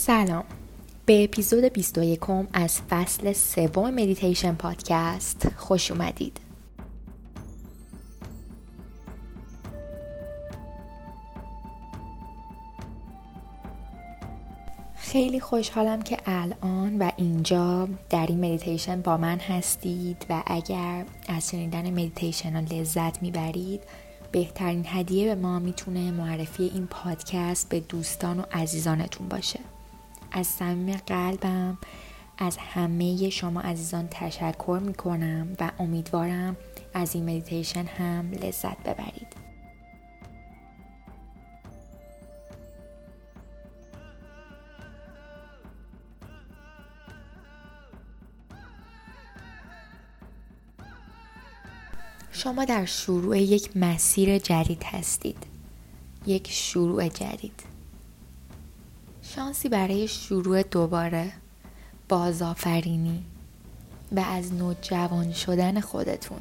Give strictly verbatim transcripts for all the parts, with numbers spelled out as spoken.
سلام، به اپیزود بیست و یکم از فصل سوم مدیتیشن پادکست خوش اومدید. خیلی خوشحالم که الان و اینجا در این مدیتیشن با من هستید و اگر از شنیدن مدیتیشن ها لذت میبرید بهترین هدیه به ما میتونه معرفی این پادکست به دوستان و عزیزانتون باشه. از صمیم قلبم از همه شما عزیزان تشکر میکنم و امیدوارم از این مدیتیشن هم لذت ببرید. شما در شروع یک مسیر جدید هستید. یک شروع جدید. شانسی برای شروع دوباره، بازآفرینی و از نو جوان شدن خودتون.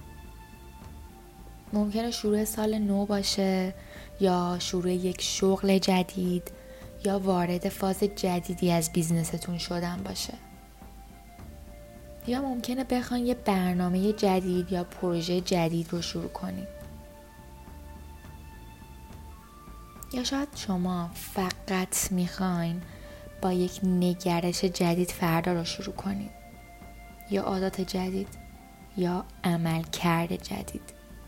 ممکنه شروع سال نو باشه یا شروع یک شغل جدید یا وارد فاز جدیدی از بیزنستون شدن باشه. یا ممکنه بخواین یه برنامه جدید یا پروژه جدید رو شروع کنید. یا شاید شما فقط میخواین با یک نگرش جدید فردا رو شروع کنید. یا عادات جدید یا عملکرد جدید.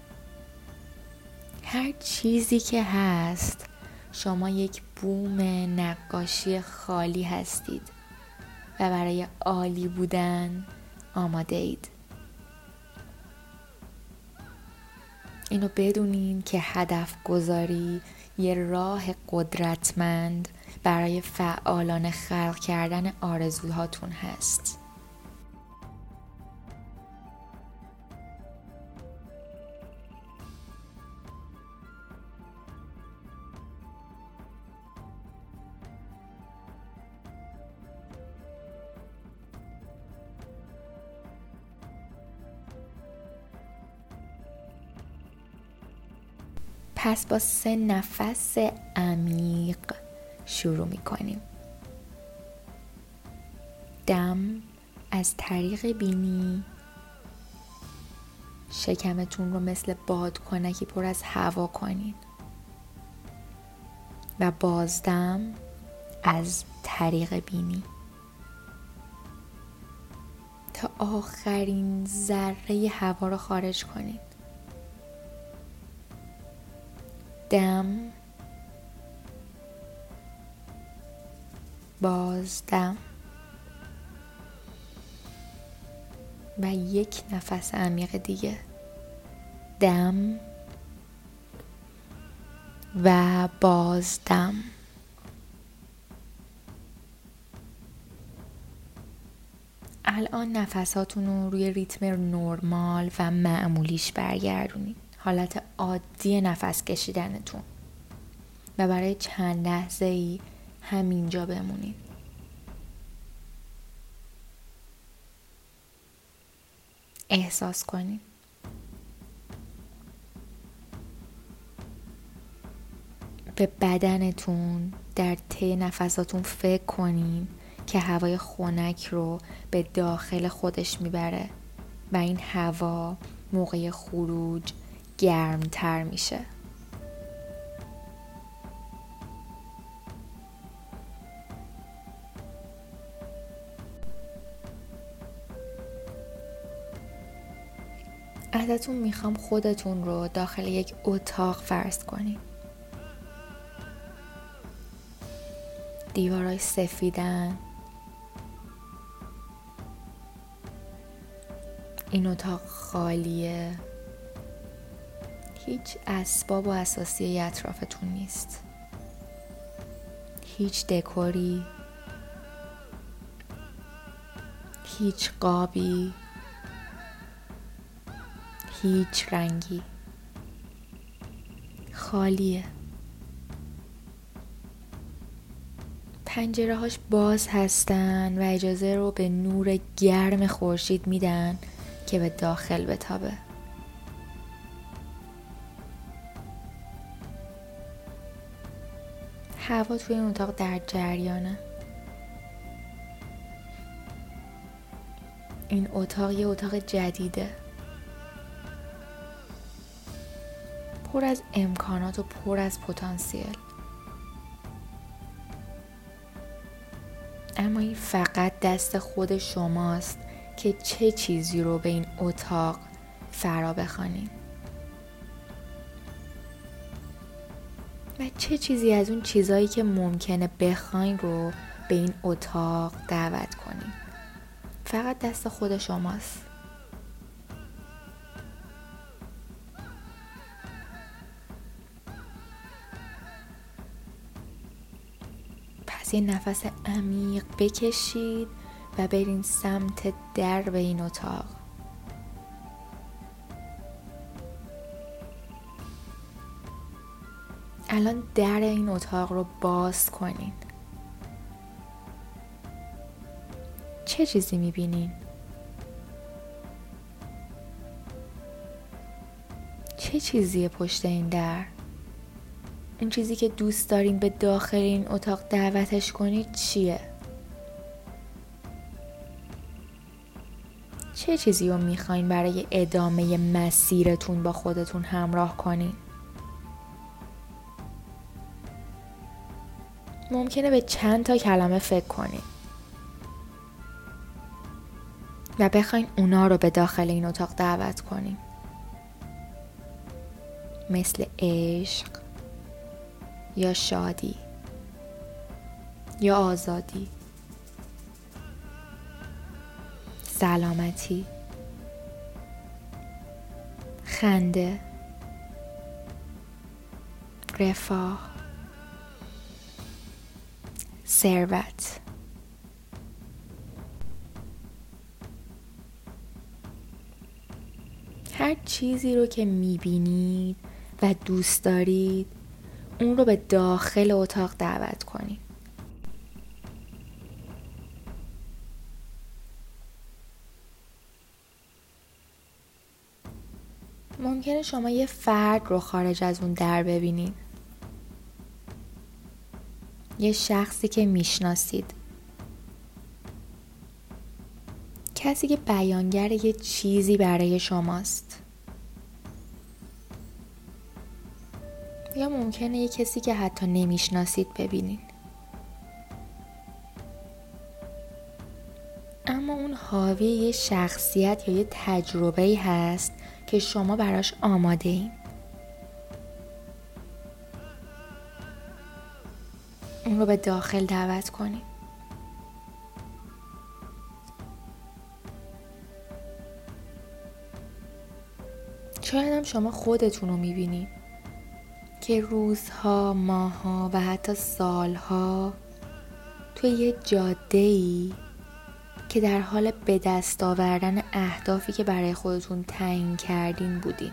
هر چیزی که هست شما یک بوم نقاشی خالی هستید و برای عالی بودن آماده اید. اینو بدونین که هدف گذاری یه راه قدرتمند برای فعالانه خلق کردن آرزوهاتون هست. پس با سه نفس عمیق شروع می کنیم. دم از طریق بینی، شکمتون رو مثل بادکنکی پر از هوا کنین و بازدم از طریق بینی تا آخرین ذره هوا رو خارج کنین. دم، بازدم و یک نفس عمیق دیگه. دم و بازدم. الان نفساتون رو روی ریتم نرمال و معمولیش برگردونید. حالت عادی نفس کشیدنتون و برای چند لحظه ای همینجا بمونید. احساس کنید. به بدنتون در طی نفساتون فکر کنین که هوای خنک رو به داخل خودش میبره و این هوا موقع خروج گرمتر میشه. ازتون میخوام خودتون رو داخل یک اتاق فرض کنید. دیوارای سفیدن. این اتاق خالیه. هیچ اسباب و اساسیه اطرافتون نیست. هیچ دکوری، هیچ قابی، هیچ رنگی. خالیه. پنجره هاش باز هستن و اجازه رو به نور گرم خورشید میدن که به داخل بتابه. هوا توی این اتاق در جریانه. این اتاق یه اتاق جدیده، پر از امکانات و پر از پتانسیل. اما این فقط دست خود شماست که چه چیزی رو به این اتاق فرا بخوانید و چه چیزی از اون چیزایی که ممکنه بخواین رو به این اتاق دعوت کنید. فقط دست خود شماست. پس یه نفس عمیق بکشید و برین سمت در به این اتاق. الان در این اتاق رو باز کنین. چه چیزی میبینین؟ چه چیزیه پشت این در؟ اون چیزی که دوست دارین به داخل این اتاق دعوتش کنید چیه؟ چه چیزی رو میخواین برای ادامه مسیرتون با خودتون همراه کنین؟ ممکنه به چند تا کلمه فکر کنین و بخواین اونا رو به داخل این اتاق دعوت کنین، مثل عشق یا شادی یا آزادی، سلامتی، خنده، رفاه، ثروت. هر چیزی رو که میبینید و دوست دارید اون رو به داخل اتاق دعوت کنید. ممکنه شما یه فرد رو خارج از اون در ببینید، یه شخصی که میشناسید، کسی که بیانگر یه چیزی برای شماست، یا ممکنه یه کسی که حتی نمیشناسید ببینید. اما اون حاوی یه شخصیت یا یه تجربه‌ای هست که شما براش آماده این. اون رو به داخل دعوت کنید. شاید هم شما خودتون رو میبینید که روزها، ماهها و حتی سالها توی یه جاده‌ای که در حال به دست آوردن اهدافی که برای خودتون تعیین کردین بودین.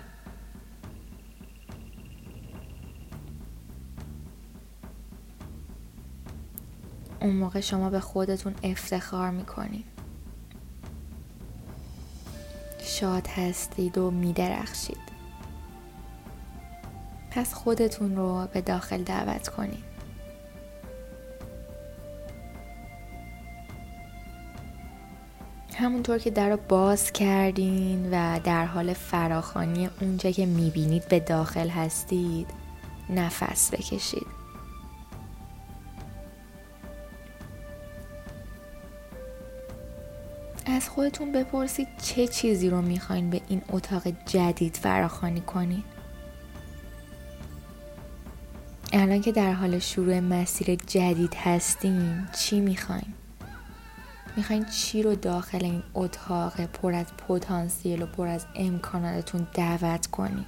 اون موقع شما به خودتون افتخار میکنید، شاد هستید و میدرخشید. پس خودتون رو به داخل دعوت کنید. همونطور که در رو باز کردین و در حال فراخوانی اونجا که میبینید به داخل هستید، نفس بکشید. از خودتون بپرسید چه چیزی رو میخواین به این اتاق جدید فراخوانی کنید. الان که در حال شروع مسیر جدید هستین، چی میخواین؟ میخواین چی رو داخل این اتاق پر از پتانسیل و پر از امکاناتتون دعوت کنید؟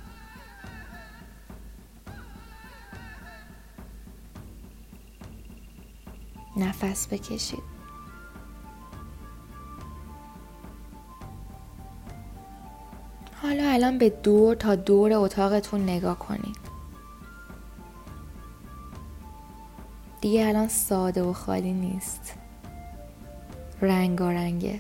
نفس بکشید. حالا الان به دور تا دور اتاقتون نگاه کنید. دیگه الان ساده و خالی نیست، رنگارنگه،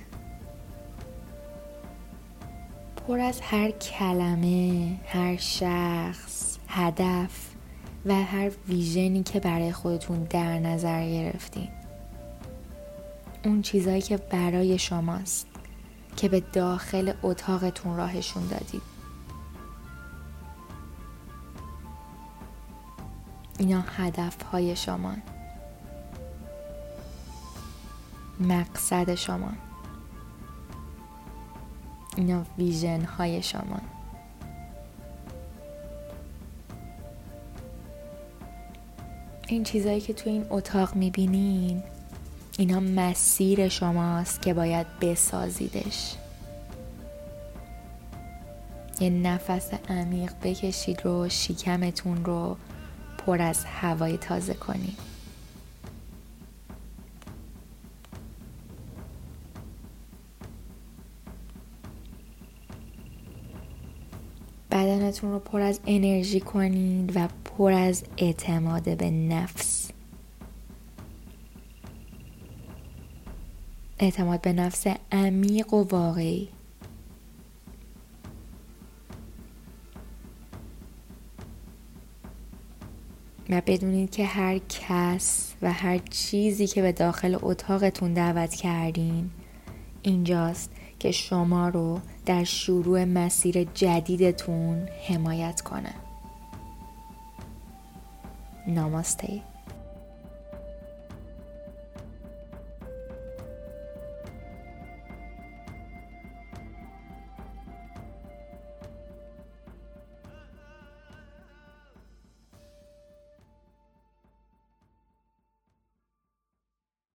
پر از هر کلمه، هر شخص، هدف و هر ویژنی که برای خودتون در نظر گرفتین. اون چیزایی که برای شماست، که به داخل اتاقتون راهشون دادید. اینا هدفهای شما، مقصد شما، اینا ویژن های شما. این چیزایی که تو این اتاق میبینین، اینا مسیر شماست که باید بسازیدش. یه نفس عمیق بکشید رو شکمتون رو پر از هوای تازه کنید. بدنتون رو پر از انرژی کنید و پر از اعتماد به نفس. اعتماد به نفس عمیق و واقعی. و بدونید که هر کس و هر چیزی که به داخل اتاقتون دعوت کردین اینجاست که شما رو در شروع مسیر جدیدتون حمایت کنه. ناماسته.